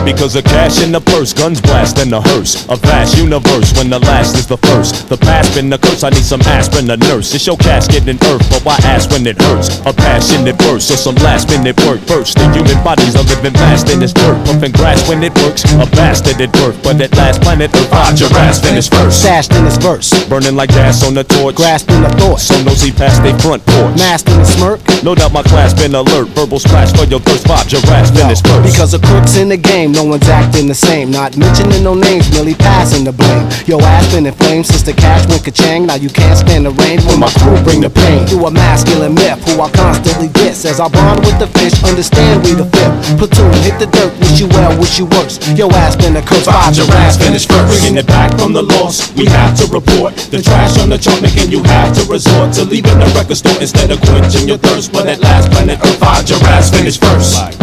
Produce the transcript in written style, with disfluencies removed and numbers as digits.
Because of cash in the purse, guns blast in the hearse. A vast universe when the last is the first. The past been the curse, I need some aspirin, a nurse. It's your casket in earth, but why ask when it hurts? A passionate verse or some last minute work first. The human body's a living vast in this dirt. Pumping grass when it works, a bastard at birth. But at last planet Earth, Roger ass finish first. Sashed in his verse, burning like gas on the torch. grasping the thought, Some nosy past they front porch. masked in a smirk. No doubt my class been alert. Verbal splash for your thirst, Bob Giraffes finish first. Because of crooks in the game, no one's acting the same. Not mentioning no names, merely passing the blame. Your ass been in flames since the cash went ka-chang. Now you can't stand the rain when my crew bring the pain. Through a masculine myth who I constantly diss. As I bond with the fish, understand we the fifth. Platoon, hit the dirt, wish you well, wish you worse. Your ass been a curse, Bob Giraffes finish first. Bringing it back from the lost, we have to report the trash on the chart, making you have to resort to leaving the record store instead of quenching your thirst. But at last, planet Earth, Giraffes finish first.